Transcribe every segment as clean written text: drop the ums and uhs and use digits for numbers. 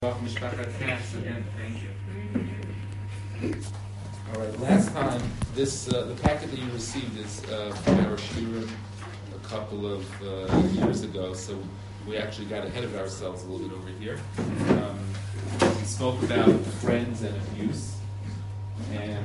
Mishpachat Katz again, thank you. All right, last time, the packet that you received is from our shiurim a couple of years ago, so we actually got ahead of ourselves a little bit over here. We spoke about friends and abuse, and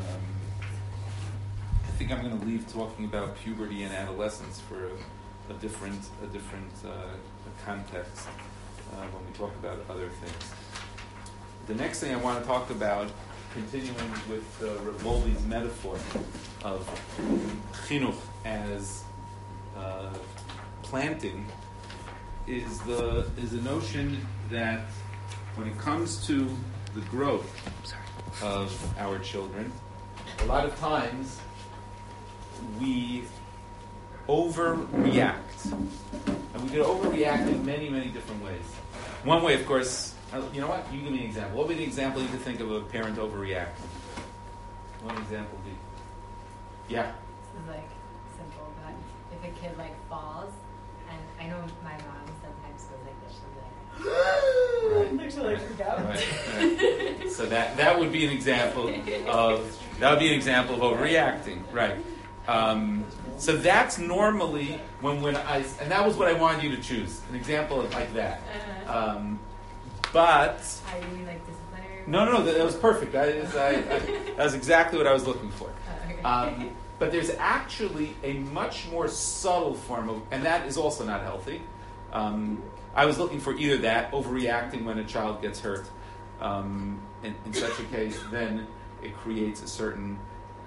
I think I'm going to leave talking about puberty and adolescence for a different context. When we talk about other things. The next thing I want to talk about, continuing with Rav Wolbe's metaphor of chinuch as planting, is the notion that when it comes to the growth of our children, a lot of times we overreact. And we could overreact in many, many different ways. One way, of course, you know what? You give me an example. What would be the example you could think of a parent overreacting? One example would be, yeah? This is like simple, but if a kid like falls, and I know my mom sometimes goes like this, she'll be like, freak out. Right. So that would be an example of overreacting, right? So that's normally when and that was what I wanted you to choose, an example of like that. But I mean like disciplinary. No, that was perfect. That was exactly what I was looking for. Okay. But there's actually a much more subtle form of, and that is also not healthy. I was looking for either that, overreacting when a child gets hurt. In such a case, then it creates a certain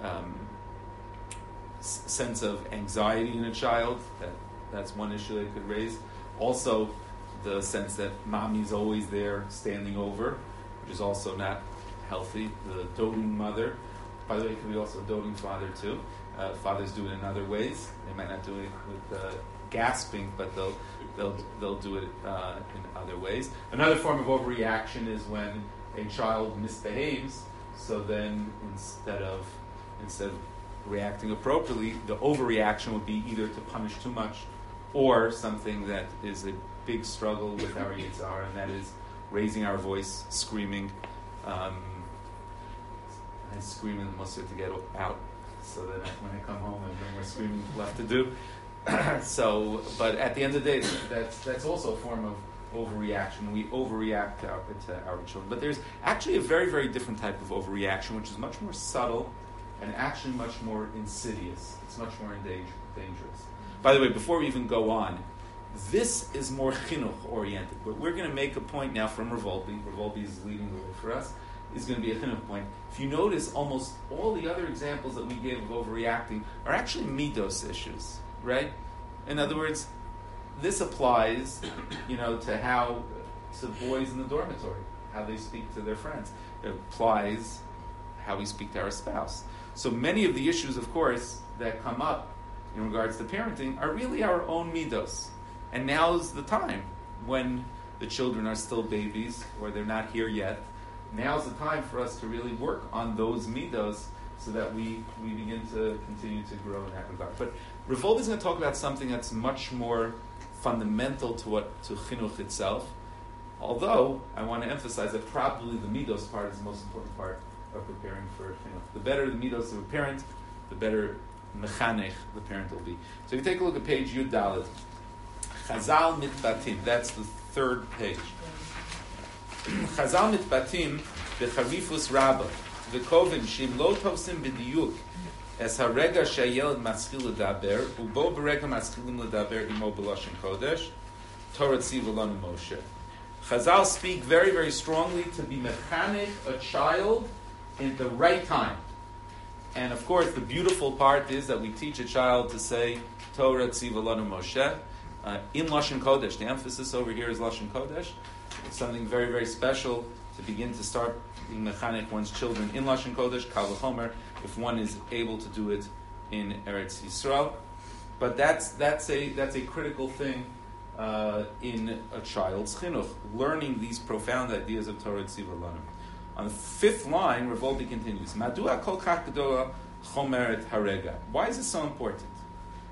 sense of anxiety in a child. That's one issue they could raise. Also, the sense that mommy's always there standing over, which is also not healthy. The doting mother, by the way, it could be also a doting father too. Fathers do it in other ways. They might not do it with gasping, but they'll do it in other ways. Another form of overreaction is when a child misbehaves. So then instead of reacting appropriately, the overreaction would be either to punish too much or something that is a big struggle with our Yitzhar, and that is raising our voice, screaming, and screaming the Musar to get out, so that when I come home and no more screaming left to do. But at the end of the day, that's also a form of overreaction. We overreact to our children. But there's actually a very, very different type of overreaction, which is much more subtle and actually much more insidious. It's much more dangerous. By the way, before we even go on, this is more chinuch oriented. But we're going to make a point now from Rav Wolbe. Rav Wolbe is leading the way for us. Is going to be a chinuch point. If you notice, almost all the other examples that we gave of overreacting are actually midos issues, right? In other words, this applies, to boys in the dormitory, how they speak to their friends. It applies how we speak to our spouse. So many of the issues, of course, that come up in regards to parenting are really our own midos. And now's the time when the children are still babies or they're not here yet. Now's the time for us to really work on those midos so that we begin to continue to grow in that regard. But Rav Wolbe is going to talk about something that's much more fundamental to chinuch itself. Although I want to emphasize that probably the midos part is the most important part of preparing for chinuch. The better the midos of a parent, the better mechanech the parent will be. So if you take a look at page Yud Dalet, Chazal Mitbatim, that's the third page. Chazal Mitbatim b'charifus rabba v'kovin shim lo tovsim b'diyuk es harega shayelad maschil ledaber ubo berega maschilim ledaber imo b'lashon kodesh Torah tziv alonu Moshe. Chazal speak very, very strongly to be mechanech a child in the right time. And of course, the beautiful part is that we teach a child to say Torah tziv alonu Moshe in Lashon Kodesh. The emphasis over here is Lashon Kodesh. It's something very, very special to begin to start being mechanech one's children in Lashon Kodesh, Kal v'chomer, if one is able to do it in Eretz Yisrael. But that's a critical thing in a child's chinuch, learning these profound ideas of Torah tziv alonu. On the fifth line, Rav Wolbe continues, Madua kol kach gedola chomeret harega. Why is this so important?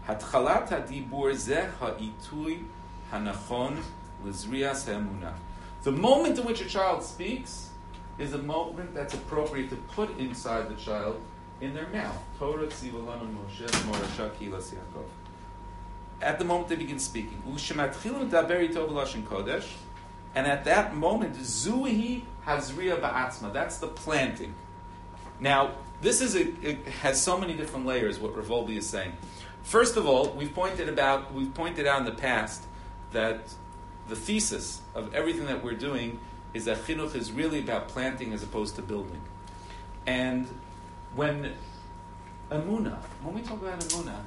Hatchalat hadibur zeh ha'itui hanachon l'zrias ha'emunah. The moment in which a child speaks is a moment that's appropriate to put inside the child in their mouth. Torah tziva lanu Moshe Morasha Kilas Yaakov. At the moment they begin speaking. U'shematchilu daber ito b'lashon kodesh. And at that moment, zuhi hazriya ba'atzma. That's the planting. Now, this it has so many different layers, what Rav Wolbe is saying. First of all, we've pointed out in the past that the thesis of everything that we're doing is that chinuch is really about planting as opposed to building. And when we talk about emunah,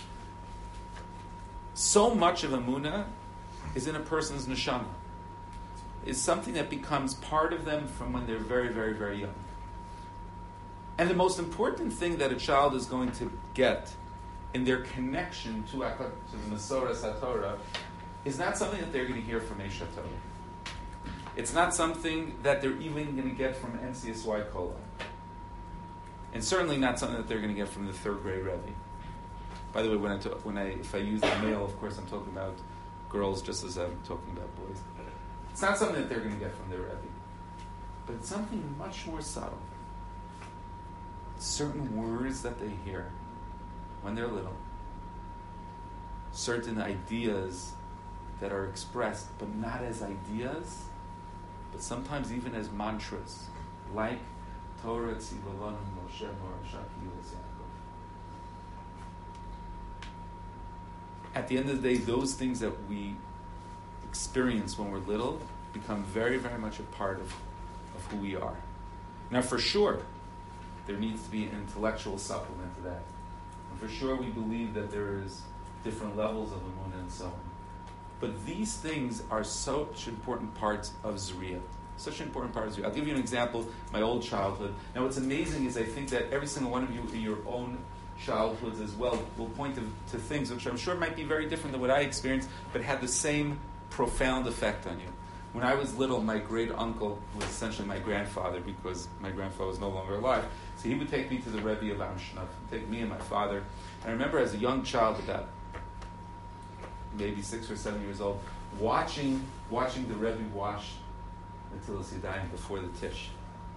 so much of emunah is in a person's neshama. Is something that becomes part of them from when they're very, very, very young. And the most important thing that a child is going to get in their connection to the Masorah HaTorah is not something that they're going to hear from Eish HaTorah. It's not something that they're even going to get from NCSY Kola. And certainly not something that they're going to get from the third grade Rebbe. By the way, if I use the male, of course I'm talking about girls just as I'm talking about boys. It's not something that they're going to get from their Rebbe. But it's something much more subtle. Certain words that they hear when they're little. Certain ideas that are expressed, but not as ideas, but sometimes even as mantras, like Torah tziva lanu Moshe Morasha Kilas Yaakov. At the end of the day, those things that we experience when we're little become very, very much a part of who we are. Now, for sure, there needs to be an intellectual supplement to that. And for sure, we believe that there is different levels of emunah and so on. But these things are such important parts of Zriya. Such an important part of Zriya. I'll give you an example, my old childhood. Now, what's amazing is I think that every single one of you in your own childhoods as well will point to things which I'm sure might be very different than what I experienced, but had the same profound effect on you. When I was little, my great uncle was essentially my grandfather because my grandfather was no longer alive. So he would take me to the Rebbe of Amshnaf, take me and my father. And I remember as a young child, about maybe 6 or 7 years old, watching the Rebbe wash Netilas Yadayim before the Tish.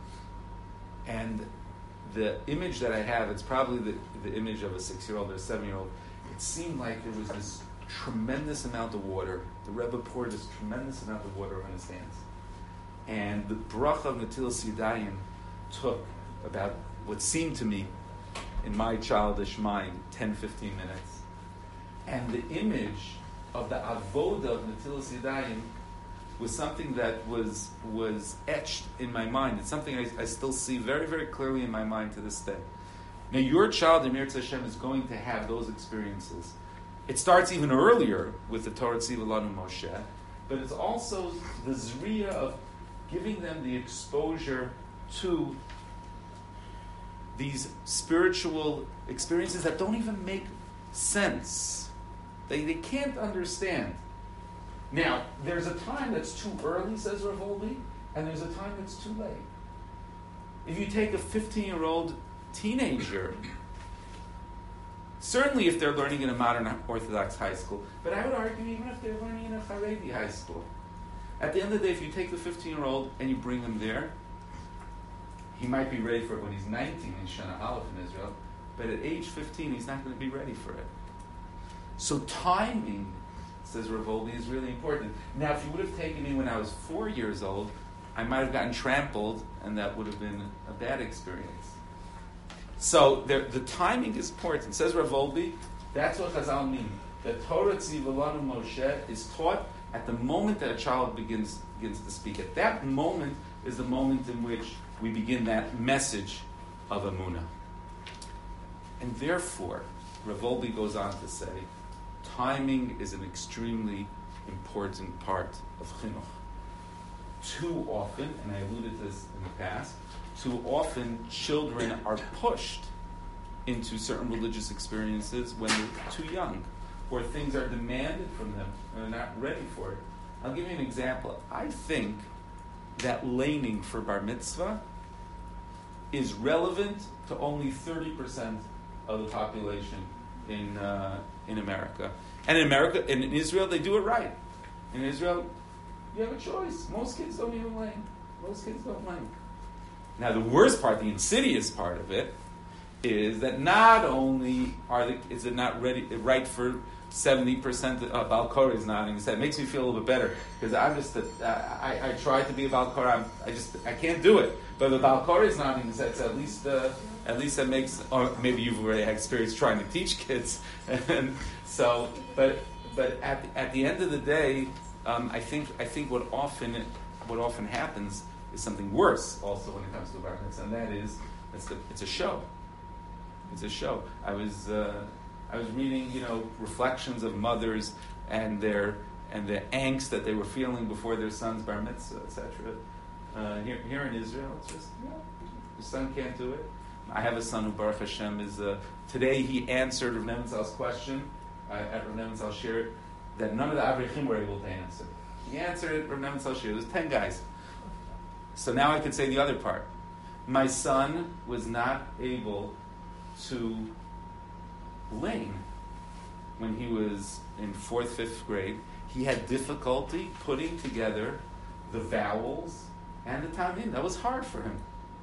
And the image that I have, it's probably the image of a 6-year-old or a 7-year-old. It seemed like there was this tremendous amount of water. The Rebbe poured this tremendous amount of water on his hands. And the bracha of Netilas Yadayim took about what seemed to me, in my childish mind, 10-15 minutes. And the image of the avoda of Netilas Yadayim was something that was etched in my mind. It's something I still see very, very clearly in my mind to this day. Now, your child, Emir Tzashem, is going to have those experiences. It starts even earlier with the Torah Tziva Lanu Moshe, but it's also the Zriya of giving them the exposure to these spiritual experiences that don't even make sense. They can't understand. Now, there's a time that's too early, says Rav Wolbe, and there's a time that's too late. If you take a 15-year-old teenager, certainly if they're learning in a modern Orthodox high school, but I would argue even if they're learning in a Haredi high school, at the end of the day, if you take the 15-year-old and you bring him there, he might be ready for it when he's 19 in Shana Aleph in Israel, but at age 15, he's not going to be ready for it. So timing, says Rav Wolbe, is really important. Now, if you would have taken me when I was 4 years old, I might have gotten trampled, and that would have been a bad experience. So the timing is important. Says Rav Wolbe, that's what Chazal mean. The Torah Tziva Lanu Moshe is taught at the moment that a child begins to speak. At that moment is the moment in which we begin that message of Emunah. And therefore, Rav Wolbe goes on to say, timing is an extremely important part of chinuch. Too often, and I alluded to this in the past, too often children are pushed into certain religious experiences when they're too young, or things are demanded from them and they're not ready for it. I'll give you an example. I think that laning for bar mitzvah is relevant to only 30% of the population in America. And in Israel, they do it right. In Israel, You have a choice. Most kids don't even lane. Most kids don't lane. Now, the worst part, the insidious part of it, is that not only is it not right for 70% of Balkor is nodding his head. It makes me feel a little bit better because I'm just I tried to be a Balkor. I can't do it. But the Balkor is nodding his head. So at least that makes. Or maybe you've already had experience trying to teach kids. And so, but at the end of the day, I think what often happens is something worse. Also, when it comes to bar mitzvah, and that is it's a show. It's a show. I was reading, reflections of mothers and the angst that they were feeling before their son's bar mitzvah, etc. Here in Israel, it's just the son can't do it. I have a son who Baruch Hashem is. Today he answered Rav Nebenzahl's question at Rav Nebenzahl Shir that none of the Avrechim were able to answer. He answered it. Rav Nebenzahl Shir. There's 10 guys. So now I could say the other part. My son was not able to lane when he was in 4th, 5th grade. He had difficulty putting together the vowels and the tamim. That was hard for him.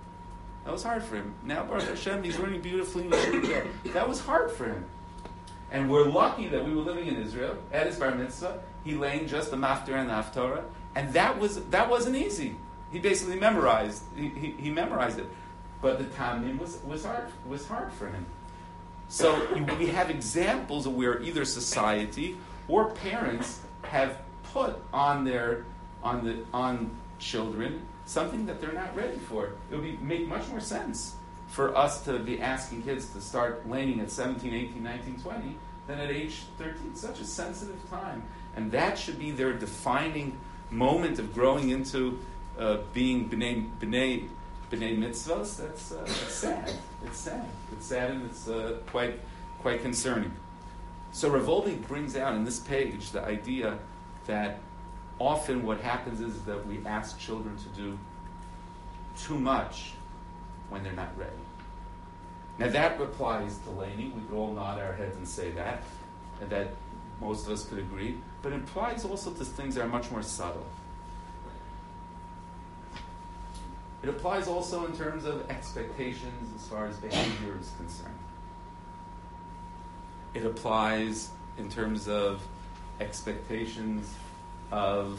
Now, Baruch Hashem, he's learning beautifully in Yeshiva. That was hard for him. And we're lucky that we were living in Israel. At his bar mitzvah, he laned just the maftir and the haftorah, and that wasn't easy. He basically memorized. He memorized it, but the tamim was hard for him. So we have examples of where either society or parents have put on children something that they're not ready for. It would make much more sense for us to be asking kids to start laning at 17, 18, 19, 20 than at age 13. It's such a sensitive time. And that should be their defining moment of growing into being b'nei mitzvahs. That's sad. It's sad and it's quite concerning. So Rav Wolbe brings out in this page the idea that often what happens is that we ask children to do too much when they're not ready. Now that applies to laning. We could all nod our heads and say that, and that most of us could agree. But it applies also to things that are much more subtle. It applies also in terms of expectations as far as behavior is concerned. It applies in terms of expectations of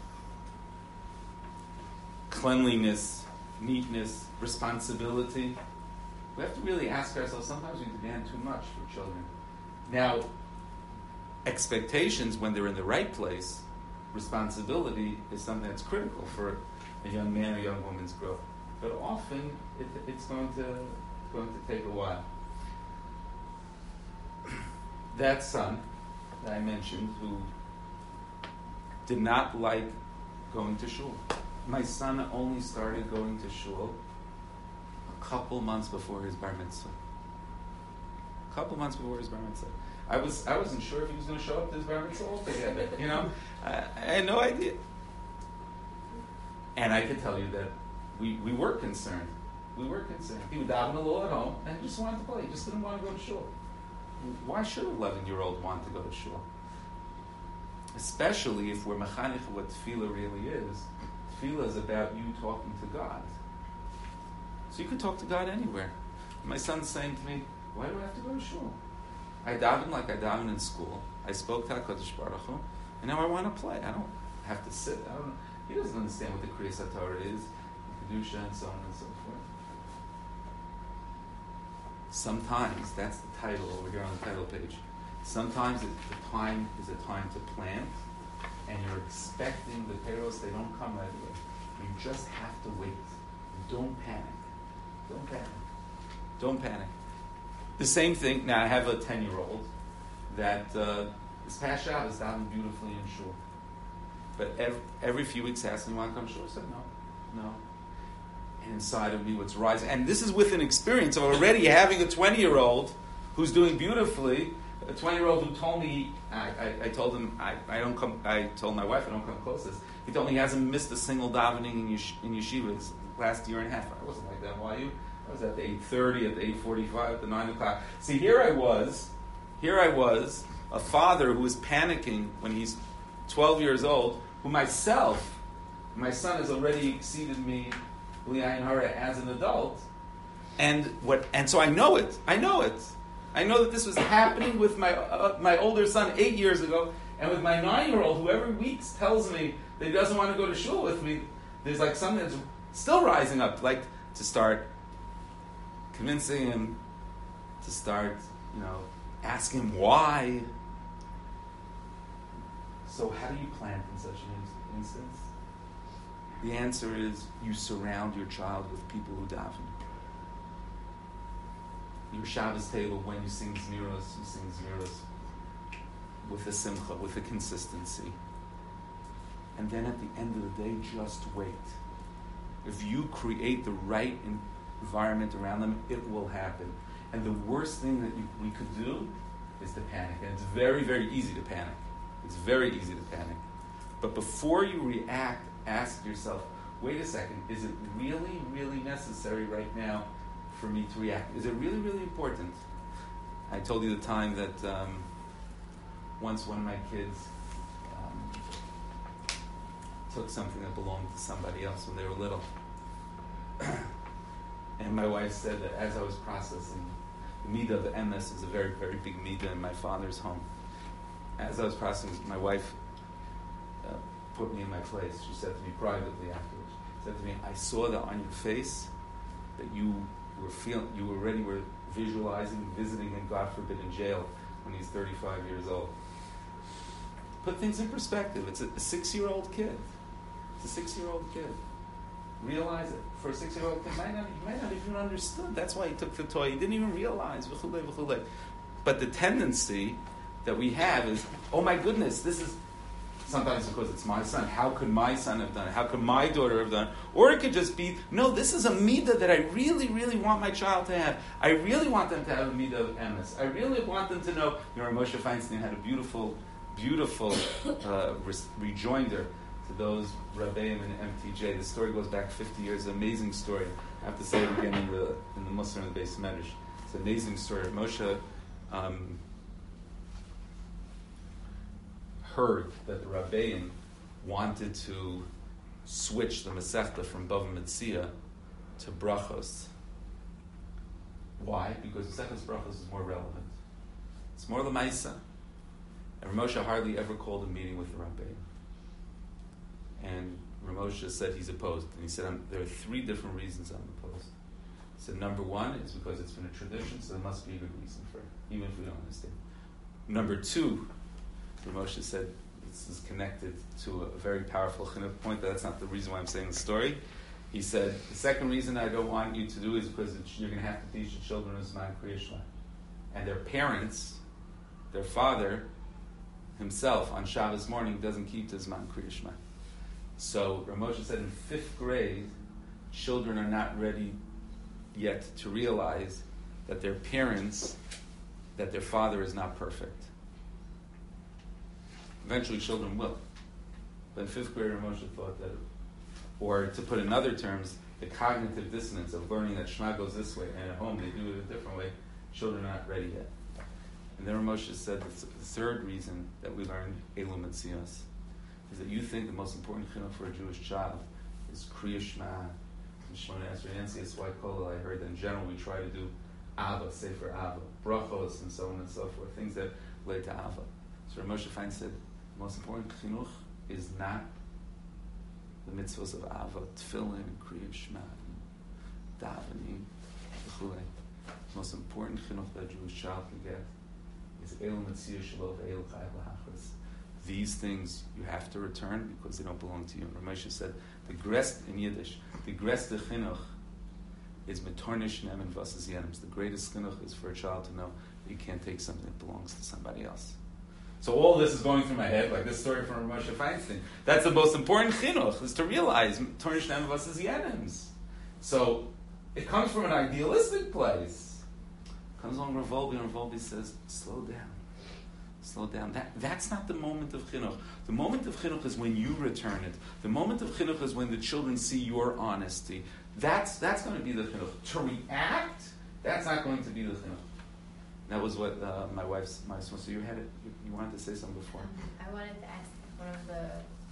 cleanliness, neatness, responsibility. We have to really ask ourselves, sometimes we demand too much for children. Now, expectations, when they're in the right place, responsibility is something that's critical for a young man or young woman's growth. But often, it's going to take a while. That son that I mentioned, who did not like going to shul. My son only started going to shul a couple months before his bar mitzvah. I wasn't sure if he was going to show up to his bar mitzvah altogether. I had no idea. And I can tell you that we were concerned. He would daven a little at home and he just wanted to play. He just didn't want to go to shul. Why should an 11-year-old want to go to shul? Especially if we're mechanech what tefillah really is. Tefillah is about you talking to God. So you can talk to God anywhere. My son's saying to me, why do I have to go to shul? I daven like I daven in school. I spoke to HaKadosh Baruch Hu, and now I want to play. I don't have to sit. He doesn't understand what the Kriyas HaTorah is, Kedusha, and so on and so forth. Sometimes, that's the title over here on the title page. Sometimes the time is a time to plant, and you're expecting the payros, they don't come right away. You just have to wait. Don't panic. The same thing, now I have a 10-year-old that this past Shabbos is davening beautifully in shul. But every few weeks asking, you want to come to shul? I said, no. And inside of me what's rising, and this is with an experience of already having a 20-year-old who's doing beautifully, a 20-year-old who told me, I told him, I told my wife I don't come closest. He told me he hasn't missed a single davening in yeshiva his last year and a half. I wasn't like that, why you? I was at the 8:30, at the 8:45, at the 9 o'clock. See, here I was, a father who was panicking when he's 12 years old, who myself, my son has already exceeded me, B'li Ayin Hara, as an adult. And so I know it. I know that this was happening with my older son 8 years ago, and with my 9-year-old, who every week tells me that he doesn't want to go to shul with me. There's like something that's still rising up, like to start convincing him, to start, ask him why. So how do you plant in such an instance? The answer is you surround your child with people who daven. Your Shabbos table, when you sing Zmiros with a simcha, with a consistency. And then at the end of the day, just wait. If you create the right environment around them, it will happen. And the worst thing that we could do is to panic. And it's very, very easy to panic. It's very easy to panic. But before you react, ask yourself, wait a second, is it really, really necessary right now for me to react? Is it really, really important? I told you the time that once one of my kids took something that belonged to somebody else when they were little. And my wife said that as I was processing, the midah of the emes is a very, very big midah in my father's home. As I was processing, my wife put me in my place. She said to me privately afterwards, she said to me, I saw that on your face that you already were visualizing, visiting him, God forbid, in jail when he's 35 years old. Put things in perspective. It's a 6-year-old kid. It's a 6-year-old kid. Realize it. For a 6-year-old kid, he might not even understood. That's why he took the toy. He didn't even realize. But the tendency that we have is, oh my goodness, this is sometimes because it's my son. How could my son have done it? How could my daughter have done it? Or it could just be, no, this is a midah that I really, really want my child to have. I really want them to have a midah of emes. I really want them to know. Moshe Feinstein had a beautiful rejoinder to those Rabbeim and MTJ. The story goes back 50 years. An amazing story. I have to say it again in the Muslim and the Beis Medrash. It's an amazing story. Moshe heard that the Rabbeim wanted to switch the Masechta from Bava Metzia to Brachos. Why? Because Masechtas Brachos is more relevant. It's more L'maisa. And Ramosha hardly ever called a meeting with the Rabbeim. And Ramosha said he's opposed. And he said, there are 3 different reasons I'm opposed. He said, number 1 is because it's been a tradition, so there must be a good reason for it, even if we don't understand. Number 2, Ramosha said, this is connected to a very powerful chinuch point, that's not the reason why I'm saying the story. He said, the second reason I don't want you to do is because you're going to have to teach the children Zman Kriya Shema. And their parents, their father, himself, on Shabbos morning, doesn't keep the Zman Kriya Shema. So Ramosha said in 5th grade, children are not ready yet to realize that their parents, that their father is not perfect. Eventually children will. But in 5th grade, Ramosha thought that, or to put in other terms, the cognitive dissonance of learning that Shema goes this way, and at home they do it a different way, children are not ready yet. And then Ramosha said the 3rd reason that we learned Elu Metzios is that you think the most important chinuch for a Jewish child is Kriya Shema, Shemona Esrei, NCSY Kol. I heard that in general we try to do Ava, Sefer Ava, Brachos, and so on and so forth, things that relate to Ava. So Ramosha Fein said the most important chinuch is not the mitzvahs of Ava, Tefillin, Kriya Shema, davening, v'chulei. The most important chinuch that a Jewish child can get is Elu Metzia Shalov, Elu Chayv L'Hachris. These things you have to return because they don't belong to you. Ramosha said, the grest in Yiddish, the grest chinuch is metornish nem and vasas yenems. The greatest chinuch is for a child to know that you can't take something that belongs to somebody else. So all this is going through my head, like this story from Ramosha Feinstein. That's the most important chinuch, is to realize metornish nem and vasas yenems. So it comes from an idealistic place. Comes along Rav Wolbe, and Rav Wolbe says, slow down. Slow down. That's not the moment of chinuch. The moment of chinuch is when you return it. The moment of chinuch is when the children see your honesty. That's going to be the chinuch. To react, that's not going to be the chinuch. That was what my wife's. So you wanted to say something before. I wanted to ask one of the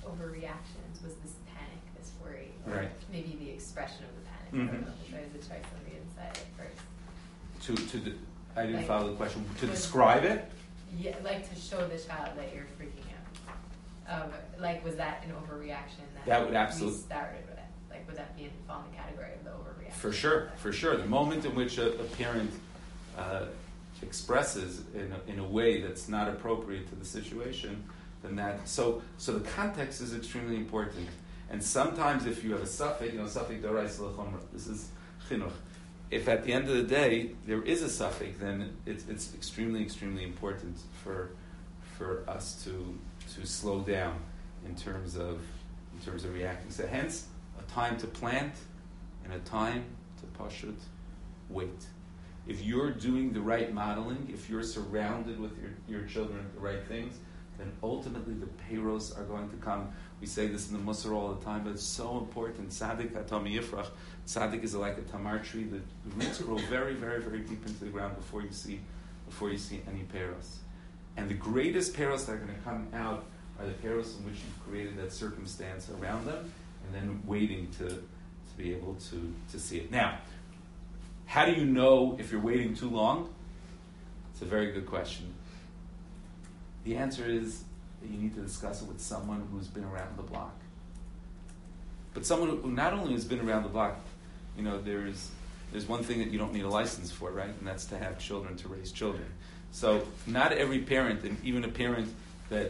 overreactions was this panic, this worry, or Right. maybe the expression of the panic. I Mhm. don't know if there was a choice on the inside at first. I didn't Like, follow the question. To was- describe it? Yeah, like to show the child that you're freaking out. Like, was that an overreaction That would absolutely- we started with? Like, would that fall in the category of the overreaction? For sure. The moment in which a parent expresses in a way that's not appropriate to the situation, then that so the context is extremely important. And sometimes if you have a suffix, suffix d'oraisa l'chomra, this is chinuch. If at the end of the day there is a suffix, then it's extremely, extremely important for us to slow down in terms of reacting. So hence a time to plant and a time to pashut wait. If you're doing the right modeling, if you're surrounded with your children with the right things, then ultimately the peiros are going to come. We say this in the Musar all the time, but it's so important. Tzaddik hatam yifrach. Tzaddik is like a tamar tree. The roots grow very, very, very deep into the ground before you see any peiros. And the greatest peiros that are going to come out are the peiros in which you've created that circumstance around them, and then waiting to be able to see it. Now, how do you know if you're waiting too long? It's a very good question. The answer is that you need to discuss it with someone who's been around the block. But someone who not only has been around the block, there's one thing that you don't need a license for, right? And that's to have children, to raise children. So not every parent, and even a parent that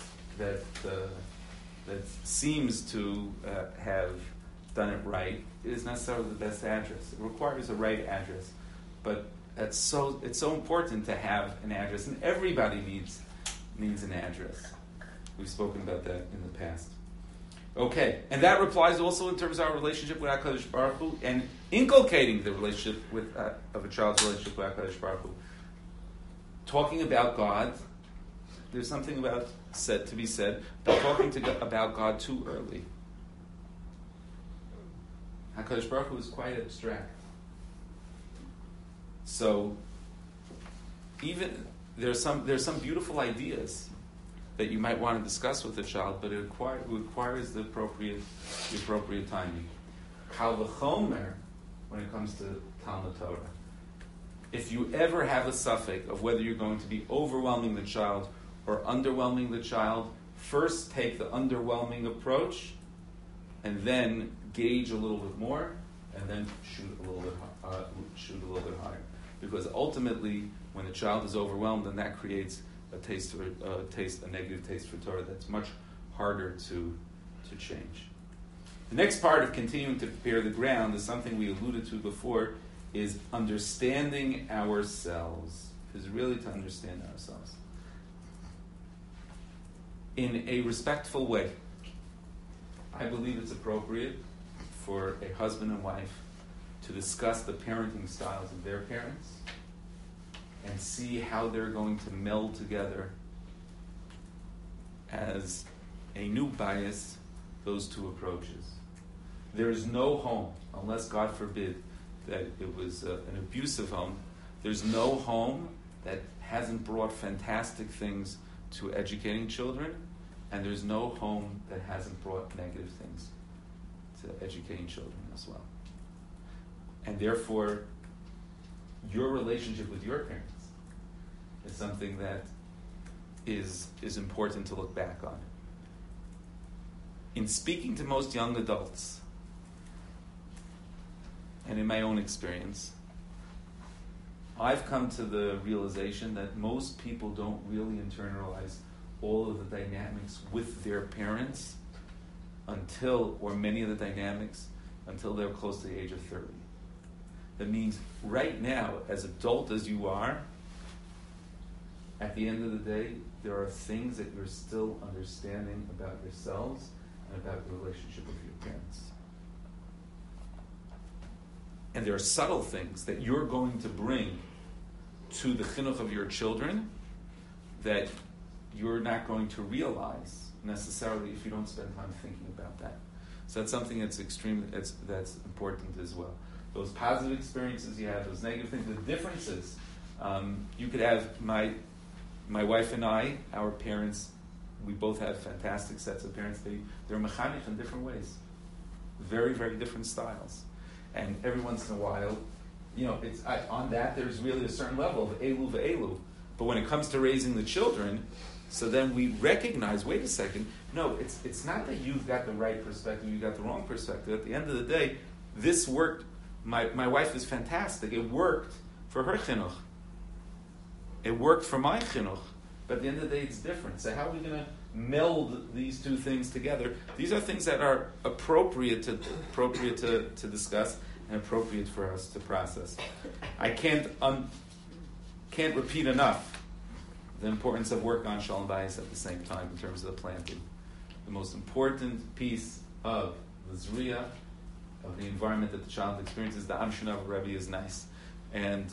seems to have done it right, is necessarily the best address. It requires a right address, but it's so important to have an address, and everybody needs an address. We've spoken about that in the past. Okay, and that applies also in terms of our relationship with HaKadosh Baruch Hu and inculcating the relationship of a child's relationship with HaKadosh Baruch Hu. Talking about God, there's something to be said about talking about God too early. HaKadosh Baruch Hu is quite abstract. So, even there's some beautiful ideas that you might want to discuss with the child, but it requires the appropriate timing. Kal v'chomer, when it comes to Talmud Torah. If you ever have a suffix of whether you're going to be overwhelming the child or underwhelming the child, first take the underwhelming approach, and then gauge a little bit more, and then shoot a little bit higher. Because ultimately, when the child is overwhelmed, then that creates a negative taste for Torah that's much harder to change. The next part of continuing to prepare the ground is something we alluded to before, is understanding ourselves. Is really to understand ourselves in a respectful way. I believe it's appropriate for a husband and wife to discuss the parenting styles of their parents and see how they're going to meld together as a new bias, those two approaches. There is no home, unless God forbid that it was an abusive home, there's no home that hasn't brought fantastic things to educating children, and there's no home that hasn't brought negative things to educating children as well. And therefore, your relationship with your parents is something that is important to look back on. In speaking to most young adults, and in my own experience, I've come to the realization that most people don't really internalize all of the dynamics with their parents many of the dynamics, until they're close to the age of 30. That means right now, as adult as you are, at the end of the day, there are things that you're still understanding about yourselves and about your relationship with your parents. And there are subtle things that you're going to bring to the chinuch of your children that you're not going to realize necessarily if you don't spend time thinking about that. So that's something that's that's important as well. Those positive experiences you have, those negative things, the differences. You could have my wife and I, our parents we both have fantastic sets of parents. They're mechanech in different ways, very, very different styles. And every once in a while, on that there's really a certain level of elu ve'elu. But when it comes to raising the children, so then we recognize, wait a second, no, it's not that you've got the right perspective, you've got the wrong perspective. At the end of the day, this worked. My wife is fantastic. It worked for her chinuch. It worked for my chinuch. But at the end of the day, it's different. So how are we going to meld these two things together? These are things that are appropriate to discuss and appropriate for us to process. I can't repeat enough the importance of work on Shalom Bayis at the same time in terms of the planting. The most important piece of the Zriya, of the environment that the child experiences, the Amshinav Rebbe is nice. And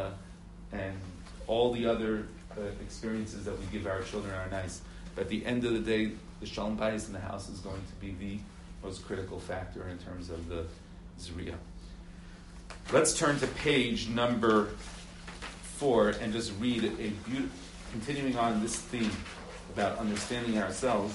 all the other experiences that we give our children are nice. But at the end of the day, the Shalom Bayis in the house is going to be the most critical factor in terms of the Zriya. Let's turn to page number 4 and just read continuing on this theme about understanding ourselves.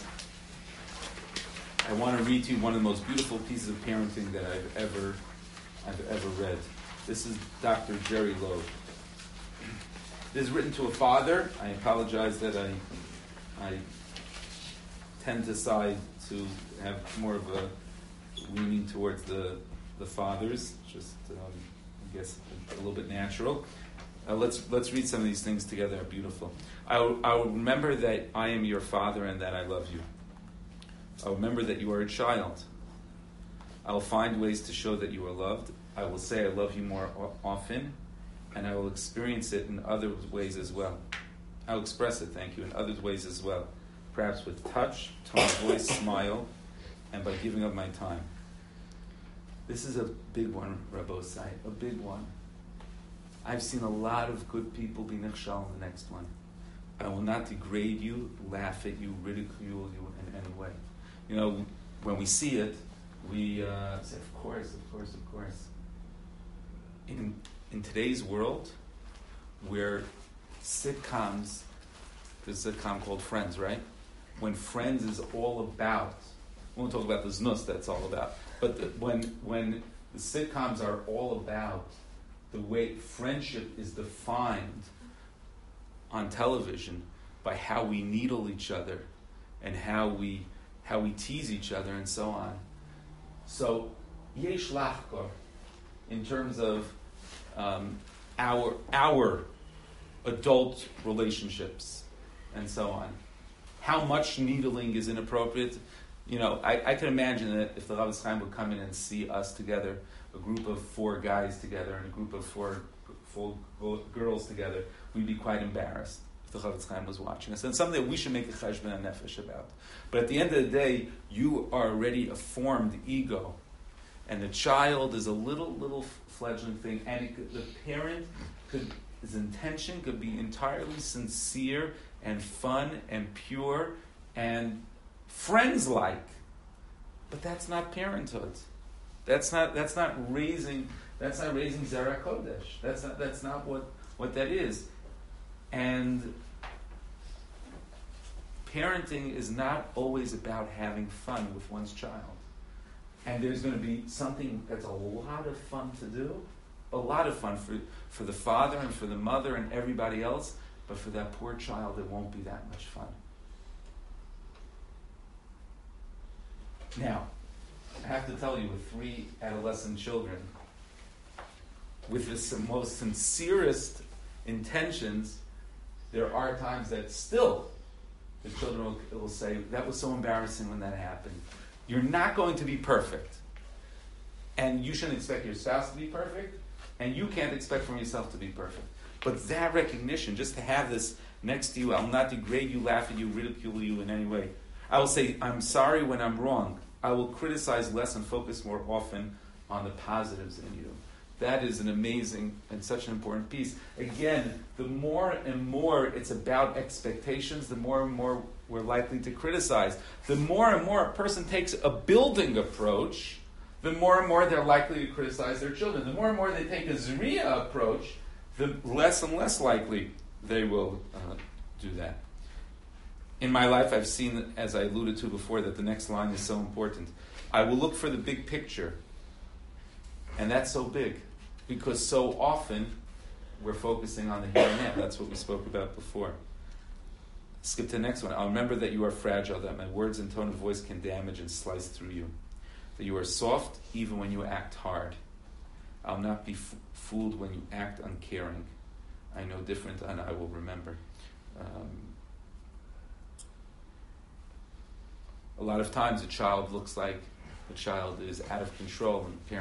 I want to read to you one of the most beautiful pieces of parenting that I've ever read. This is Dr. Jerry Loeb. This is written to a father. I apologize that I tend to side to have more of a leaning towards the fathers. Just I guess a little bit natural. Let's read some of these things together. They're beautiful. I will remember that I am your father and that I love you. I will remember that you are a child. I will find ways to show that you are loved. I will say I love you more often, and I will experience it in other ways as well. I will express it, thank you, in other ways as well. Perhaps with touch, tone of voice, smile, and by giving up my time. This is a big one, Rabbosai, a big one. I've seen a lot of good people be nichshal in the next one. I will not degrade you, laugh at you, ridicule you in any way. When we see it, we say, of course. In today's world, where sitcoms, there's a sitcom called Friends, right? When Friends is all about, we won't talk about the znus that's all about, but when the sitcoms are all about the way friendship is defined on television by how we needle each other and how we tease each other and so on. So, yesh lachkor, in terms of our adult relationships and so on. How much needling is inappropriate? I can imagine that if the Chavetz Chaim would come in and see us together, a group of 4 guys together and a group of 4 girls together, we'd be quite embarrassed if the Chavetz Chaim was watching us. And something that we should make a cheshbon nefesh about. But at the end of the day, you are already a formed ego. And the child is a little fledgling thing. And the parent, his intention could be entirely sincere and fun and pure and friends-like. But that's not parenthood. That's not raising Zera Kodesh. That's not what that is. And parenting is not always about having fun with one's child. And there's going to be something that's a lot of fun to do, a lot of fun for the father and for the mother and everybody else, but for that poor child, it won't be that much fun. Now, I have to tell you, with 3 adolescent children, with the most sincerest intentions, there are times that still the children will say, that was so embarrassing when that happened. You're not going to be perfect. And you shouldn't expect your spouse to be perfect, and you can't expect from yourself to be perfect. But that recognition, just to have this next to you, I will not degrade you, laugh at you, ridicule you in any way. I will say, I'm sorry when I'm wrong. I will criticize less and focus more often on the positives in you. That is an amazing and such an important piece. Again, the more and more it's about expectations, the more and more we're likely to criticize. The more and more a person takes a building approach, the more and more they're likely to criticize their children. The more and more they take a Zriya approach, the less and less likely they will do that. In my life, I've seen, as I alluded to before, that the next line is so important. I will look for the big picture. And that's so big. Because so often, we're focusing on the here and now. That's what we spoke about before. Skip to the next one. I'll remember that you are fragile, that my words and tone of voice can damage and slice through you. That you are soft even when you act hard. I'll not be fooled when you act uncaring. I know different and I will remember. A lot of times a child looks like the child is out of control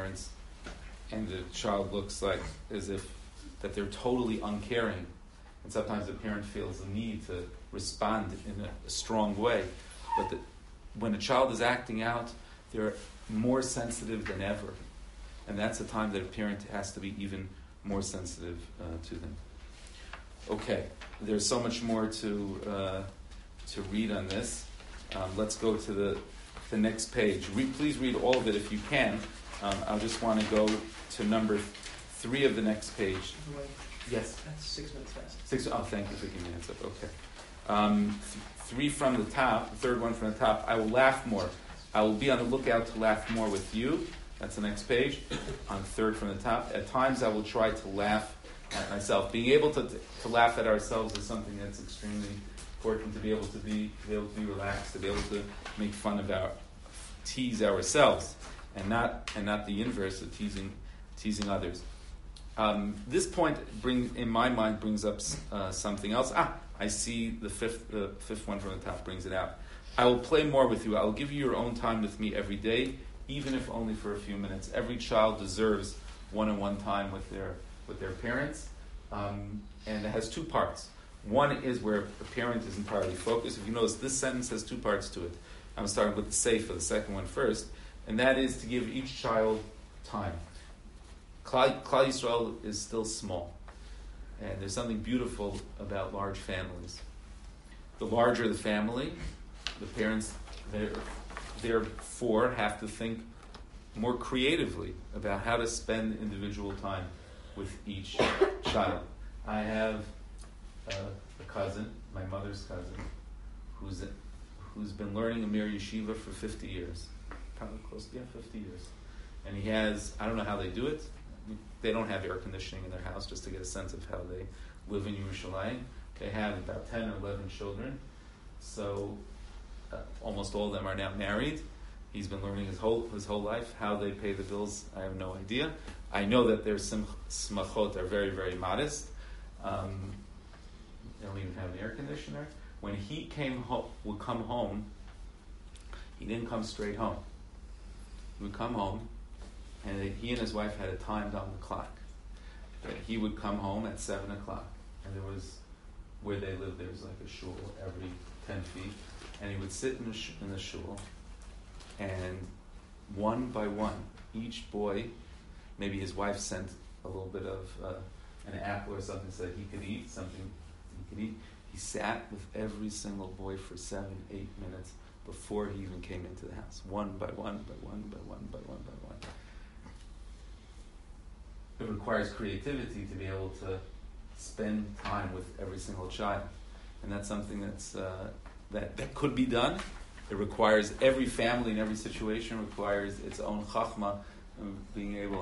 and the child looks like as if that they're totally uncaring. And sometimes the parent feels the need to respond in a strong way. But when a child is acting out, they're more sensitive than ever. And that's a time that a parent has to be even more sensitive to them. Okay, there's so much more to read on this. Let's go to the next page. Please read all of it if you can. I just want to go to number 3 of the next page. Yes? That's 6 minutes fast. 6. Oh, thank you for giving me a heads up. Okay. 3 from the top, the third one from the top. I will laugh more. I will be on the lookout to laugh more with you. That's the next page. On the third from the top. At times I will try to laugh at myself. Being able to laugh at ourselves is something that's extremely important, to be able to be relaxed, to be able to make fun of tease ourselves, and not the inverse of teasing others. This point in my mind brings up something else. I see the fifth one from the top brings it out. I will play more with you. I will give you your own time with me every day, even if only for a few minutes. Every child deserves one-on-one time with their parents, and it has 2 parts. One is where a parent is entirely focused. If you notice, this sentence has 2 parts to it. I'm starting with the seifa, the second one first, and that is to give each child time. Klal Yisrael is still small, and there's something beautiful about large families. The larger the family, the parents therefore have to think more creatively about how to spend individual time with each child. I have a cousin, my mother's cousin, who's been learning Amir Yeshiva for 50 years. Probably close to 50 years. And he has, I don't know how they do it. They don't have air conditioning in their house, just to get a sense of how they live in Yerushalayim. They have about 10 or 11 children. So almost all of them are now married. He's been learning his whole life. How they pay the bills, I have no idea. I know that their smachot are very, very modest. They don't even have an air conditioner. When he would come home, he didn't come straight home. He would come home, and he and his wife had it timed on the clock. He would come home at 7 o'clock, and there was, where they lived, there was like a shul every 10 feet, and he would sit in the shul, and one by one, each boy, maybe his wife sent a little bit of an apple or something so that he could eat, He sat with every single boy for 7-8 minutes before he even came into the house, one by one. It requires creativity to be able to spend time with every single child, and that's something that could be done. It requires, every family in every situation requires its own chachma, being able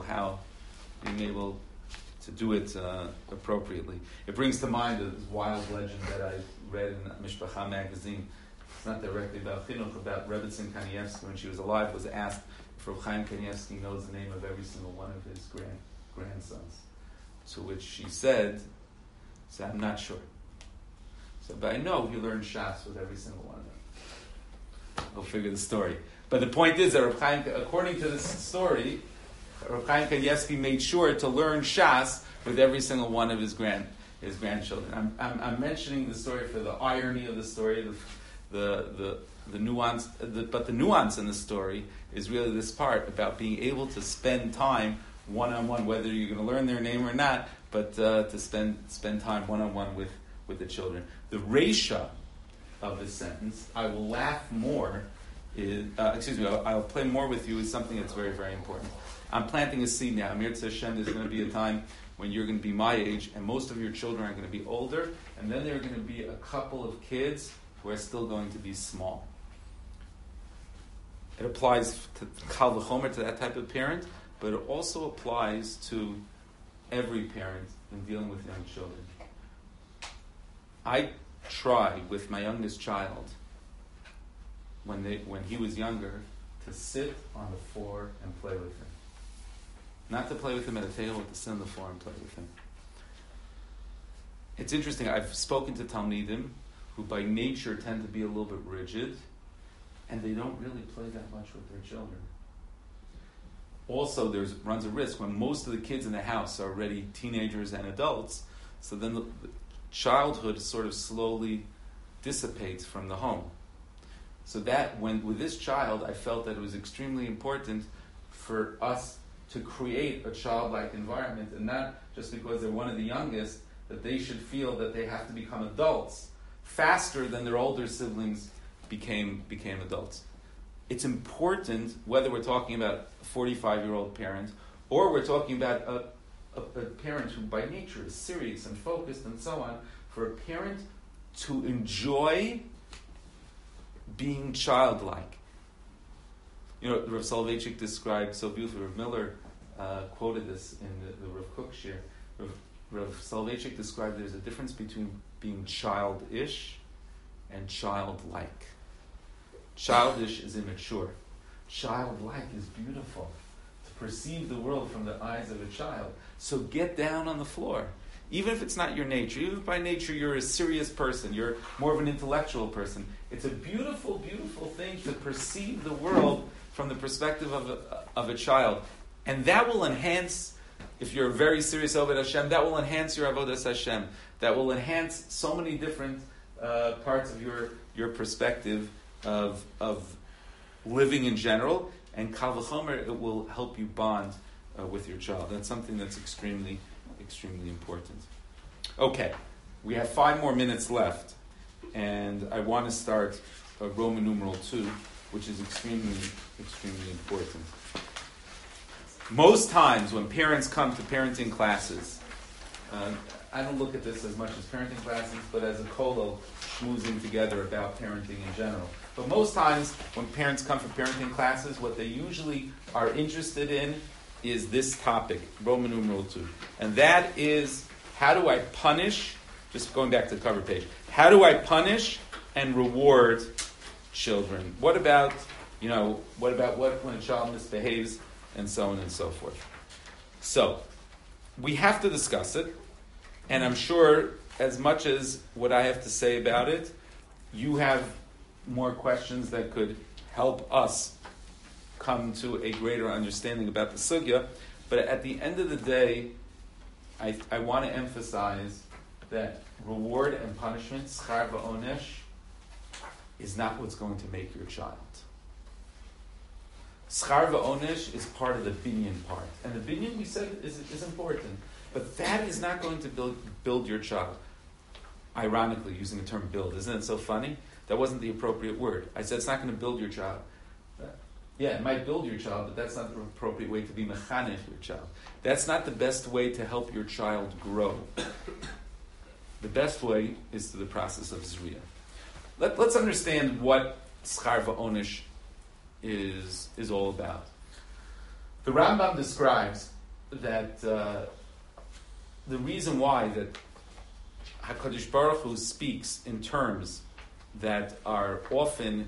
to do it appropriately. It brings to mind this wild legend that I read in Mishpacha magazine. It's not directly about chinuch, about Rebbetzin Kanievsky, when she was alive, was asked if Reb Chaim Kanievsky knows the name of every single one of his grandsons. To which she said, I'm not sure. So, but I know he learned Shas with every single one of them. Go figure the story. But the point is that Reb Chaim, according to this story, Reb Chaim Kanievsky made sure to learn Shas with every single one of his grandchildren. I'm mentioning the story for the irony of the story, the nuance. But the nuance in the story is really this part about being able to spend time one-on-one, whether you're going to learn their name or not, but to spend time one-on-one with the children. The reisha of this sentence, I will laugh more, I'll play more with you, is something that's very, very important. I'm planting a seed now. Amir Tzashem, there's going to be a time when you're going to be my age, and most of your children are going to be older, and then there are going to be a couple of kids who are still going to be small. It applies to Kal V'chomer, to that type of parent, but it also applies to every parent in dealing with young children. I try with my youngest child, when he was younger, to sit on the floor and play with him. Not to play with him at a table, but to sit on the floor and play with him. It's interesting, I've spoken to Talmidim who by nature tend to be a little bit rigid, and they don't really play that much with their children. Also, runs a risk when most of the kids in the house are already teenagers and adults, so then the childhood sort of slowly dissipates from the home. So that, with this child, I felt that it was extremely important for us to create a childlike environment, and not just because they're one of the youngest, that they should feel that they have to become adults faster than their older siblings became adults. It's important, whether we're talking about a 45-year-old parent, or we're talking about a parent who by nature is serious and focused and so on, for a parent to enjoy being childlike. You know, Rav Soloveitchik described so beautifully, Rav Miller quoted this in the Rav Kook shir. Rav Soloveitchik described there's a difference between being childish and childlike. Childish is immature. Childlike is beautiful. To perceive the world from the eyes of a child. So get down on the floor. Even if it's not your nature, even if by nature you're a serious person, you're more of an intellectual person, it's a beautiful, beautiful thing to perceive the world from the perspective of a child. And that will enhance, if you're a very serious Oved Hashem, that will enhance your Avodas Hashem. That will enhance so many different parts of your perspective of living in general. And Kal V'chomer, it will help you bond with your child. That's something that's extremely, extremely important. Okay, we have 5 more minutes left, and I want to start Roman numeral 2, which is extremely, extremely important. Most times when parents come to parenting classes, I don't look at this as much as parenting classes, but as a kolo schmoozing together about parenting in general. But most times when parents come for parenting classes, what they usually are interested in is this topic, Roman numeral 2. And that is, how do I punish, just going back to the cover page, how do I punish and reward children? What about when a child misbehaves, and so on and so forth. So, we have to discuss it, and I'm sure as much as what I have to say about it, you have more questions that could help us come to a greater understanding about the sugya. But at the end of the day, I want to emphasize that reward and punishment, schar v'onesh, is not what's going to make your child. Schar v'onesh is part of the binyan part. And the binyan, we said, is important. But that is not going to build your child. Ironically, using the term build. Isn't it so funny? That wasn't the appropriate word. I said it's not going to build your child. Yeah, it might build your child, but that's not the appropriate way to be mechanech your child. That's not the best way to help your child grow. The best way is through the process of zriya. Let's understand what schar v'onesh is all about. The Rambam describes that the reason why that HaKadosh Baruch Hu speaks in terms that are often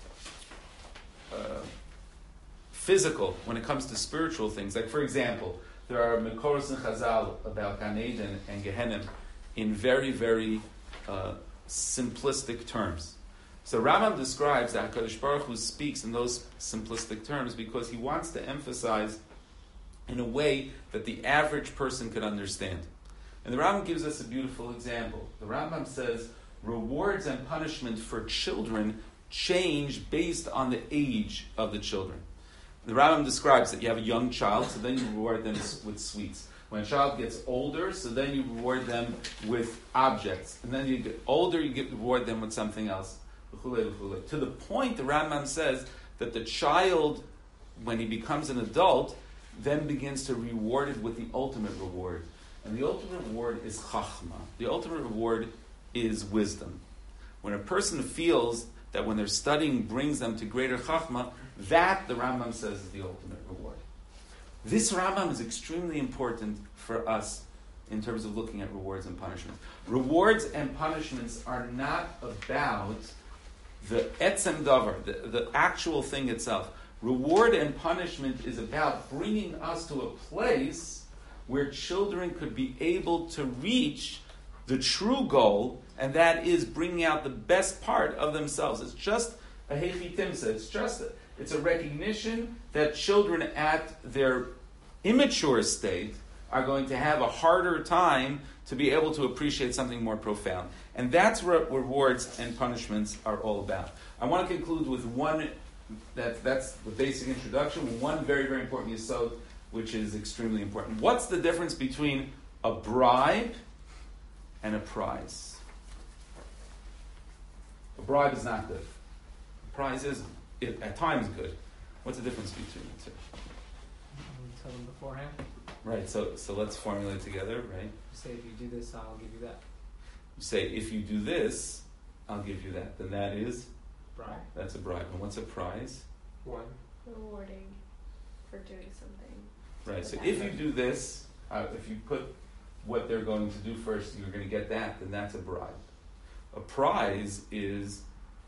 physical when it comes to spiritual things. Like, for example, there are Mekoros and Chazal about Gan Eden and Gehenim in very, very simplistic terms. So Rambam describes that HaKadosh Baruch Hu speaks in those simplistic terms because he wants to emphasize in a way that the average person could understand. And the Rambam gives us a beautiful example. The Rambam says, rewards and punishment for children change based on the age of the children. The Rambam describes that you have a young child, so then you reward them with sweets. When a child gets older, so then you reward them with objects. And then you get older, you reward them with something else. To the point, the Rambam says that the child, when he becomes an adult, then begins to be rewarded with the ultimate reward. And the ultimate reward is chachma. The ultimate reward is wisdom. when a person feels that when they're studying brings them to greater chachma, that, the Rambam says, is the ultimate reward. This Rambam is extremely important for us in terms of looking at rewards and punishments. Rewards and punishments are not about the etzem davar, the actual thing itself. Reward and punishment is about bringing us to a place where children could be able to reach the true goal, and that is bringing out the best part of themselves. It's just a heichi timsa. It's a recognition that children at their immature state are going to have a harder time to be able to appreciate something more profound. And that's what rewards and punishments are all about. I want to conclude with one, that's the basic introduction, one very, very important yesod, which is extremely important. What's the difference between a bribe and a prize? A bribe is not good. A prize is, at times, good. What's the difference between the two? Tell them beforehand. Right, so let's formulate together, right? You say, if you do this, I'll give you that. You say, if you do this, I'll give you that. Then that is? Bribe. That's a bribe. And what's a prize? One. Rewarding for doing something. Right, so if you do this, if you put what they're going to do first, you're going to get that, then that's a bribe. A prize is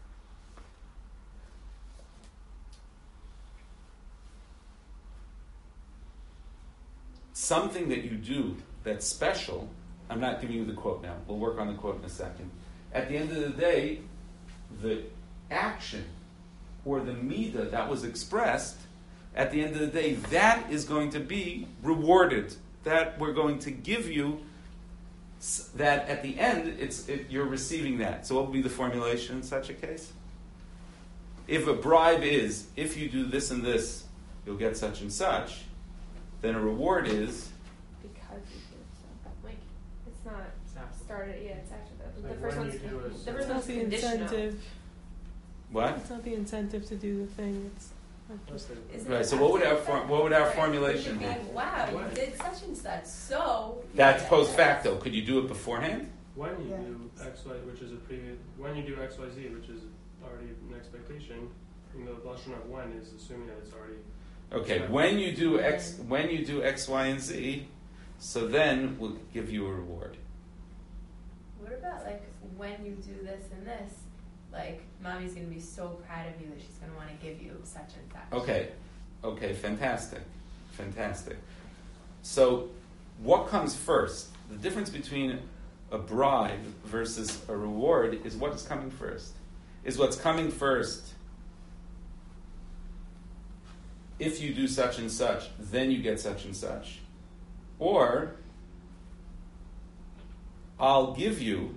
something that you do that's special. I'm not giving you the quote now. We'll work on the quote in a second. At the end of the day, the action or the midah that was expressed, at the end of the day, that is going to be rewarded. That we're going to give you, that at the end, you're receiving that. So what would be the formulation in such a case? If a bribe is, if you do this and this, you'll get such and such, then a reward is? Because you did so. Like, it's not Exactly. started, yeah, it's after that. Like The first when one's, you do a the certain- first It's not one's the conditional. incentive. What? It's not the incentive to do the thing. It's not just, Isn't Right, it so what would our after what would our Right. formulation It be? could be, wow, you What? did such and such, so... That's yeah, post facto. Could you do it beforehand? When you Yeah. do X, Y, which is a previous, when you do X, Y, Z, which is already an expectation, the lashon of when is assuming that it's already. Okay, when you do X, Y, and Z, so then we'll give you a reward. What about, like, when you do this and this, like, mommy's gonna be so proud of you that she's gonna want to give you such and such. Okay, fantastic. So, what comes first? The difference between a bribe versus a reward is what is coming first. Is what's coming first, if you do such and such, then you get such and such. Or, I'll give you,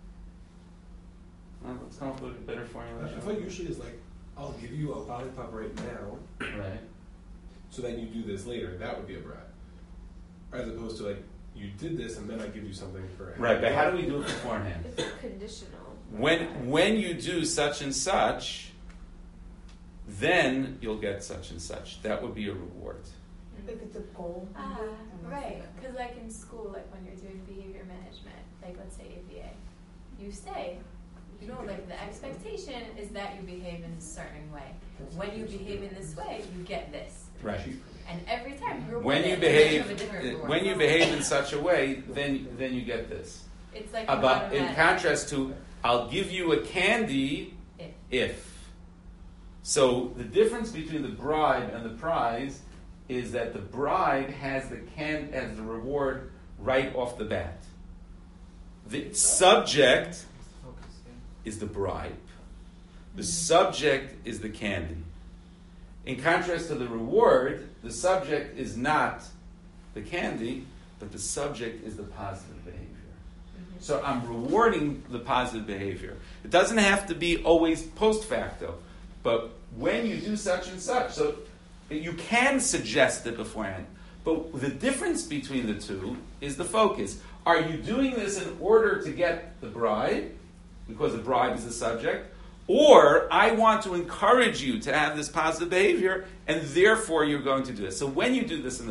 let's come up with a better I formulation. thought usually it's like, I'll give you a lollipop right now, Right. so then you do this later. That would be a bribe. As opposed to like, you did this and then I give you something for it. Right, but how do we do it beforehand? It's conditional. When you do such and such, then you'll get such and such. That would be a reward. If it's a goal. Right, because like in school, like when you're doing behavior management, like let's say ABA, you say, you know, like the expectation is that you behave in a certain way. When you behave in this way, you get this. Right. And every time you're When you rewarded, then you have a behave, different reward. when you behave in such a way, then you get this. It's like But in automatic. contrast to, I'll give you a candy if. So the difference between the bribe and the prize is that the bribe has the reward right off the bat. The subject Focus, is the bribe. The subject is the candy. In contrast to the reward, the subject is not the candy, but the subject is the positive behavior. So I'm rewarding the positive behavior. It doesn't have to be always post facto, but when you do such and such, so you can suggest it beforehand. But the difference between the two is the focus. Are you doing this in order to get the bribe, because the bribe is the subject, or I want to encourage you to have this positive behavior, and therefore you're going to do this. So when you do this and this,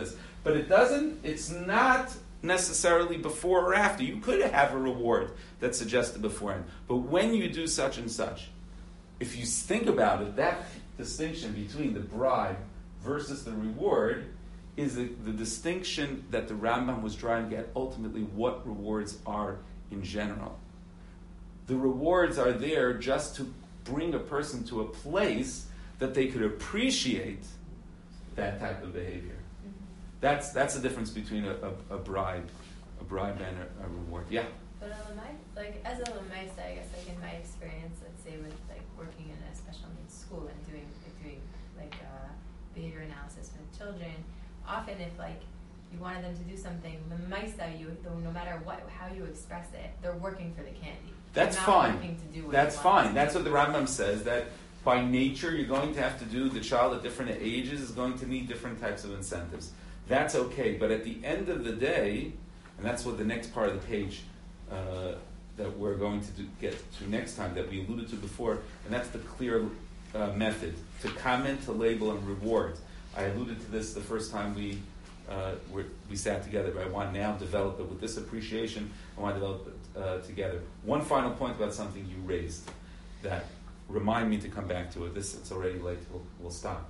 But it's not necessarily before or after. You could have a reward that's suggested beforehand. But when you do such and such, if you think about it, that distinction between the bribe versus the reward is the distinction that the Rambam was trying to get ultimately what rewards are in general. The rewards are there just to bring a person to a place that they could appreciate that type of behavior. That's the difference between a bribe and a reward. Yeah. But like as a lemaisa, I guess like in my experience, let's say with like working in a special needs school and doing like behavior analysis with children, often if like you wanted them to do something, lemaisa, no matter how you express it, they're working for the candy. That's they're fine. not working to do what That's you fine. want. That's what the Rambam says, that by nature you're going to have to do, the child at different ages is going to need different types of incentives. That's okay. But at the end of the day, and that's what the next part of the page that we're going to get to next time, that we alluded to before, and that's the clear method, to comment, to label, and reward. I alluded to this the first time we sat together, but I want to now develop it with this appreciation. I want to develop it together. One final point about something you raised that remind me to come back to it. It's already late. We'll stop.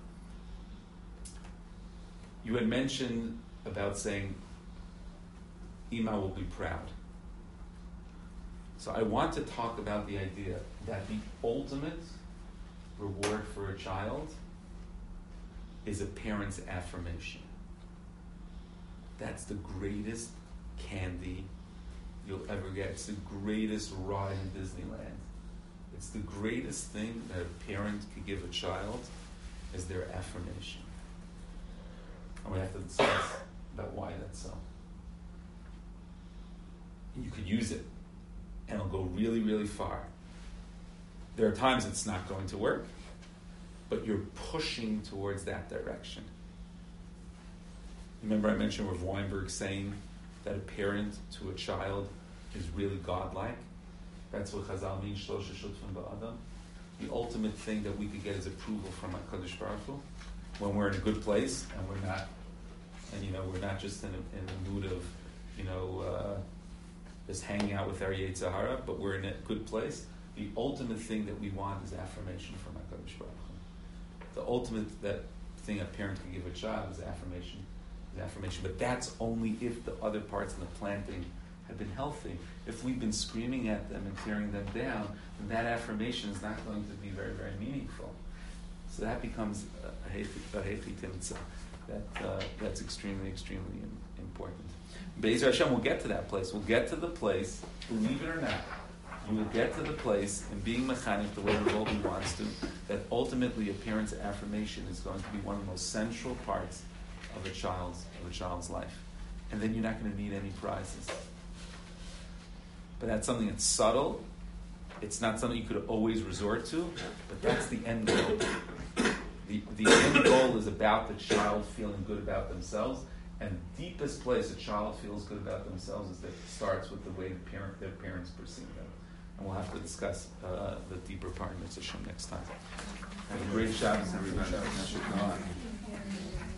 You had mentioned about saying, Ima will be proud. So I want to talk about the idea that the ultimate reward for a child is a parent's affirmation. That's the greatest candy you'll ever get. It's the greatest ride in Disneyland. It's the greatest thing that a parent could give a child is their affirmation. And we have to discuss about why that's so. You could use it, and it'll go really, really far. There are times it's not going to work, but you're pushing towards that direction. Remember I mentioned Rav Weinberg saying that a parent to a child is really godlike? That's what Chazal means, Shlosha Shutfim Ba'adam. The ultimate thing that we could get is approval from HaKadosh Baruch Hu when we're in a good place and we're not just in a mood of, just hanging out with our Yetzer Hara, but we're in a good place. The ultimate thing that we want is affirmation from HaKadosh Baruch Hu. The ultimate thing a parent can give a child is affirmation. But that's only if the other parts in the planting have been healthy. If we've been screaming at them and tearing them down, then that affirmation is not going to be very, very meaningful. So that becomes a hefi timtza. That's extremely, extremely important. Be'ezer Hashem, we'll get to that place. We'll get to the place, believe it or not, we will get to the place in being mechanic the way the Rebbe wants to, that ultimately a parent's affirmation is going to be one of the most central parts of a child's life. And then you're not going to need any prizes. But that's something that's subtle. It's not something you could always resort to, but that's the end goal. The end goal is about the child feeling good about themselves, and the deepest place a child feels good about themselves is that it starts with the way their parents perceive them. And we'll have to discuss the deeper part of Mitzvah next time. Have a great Shabbos, everybody.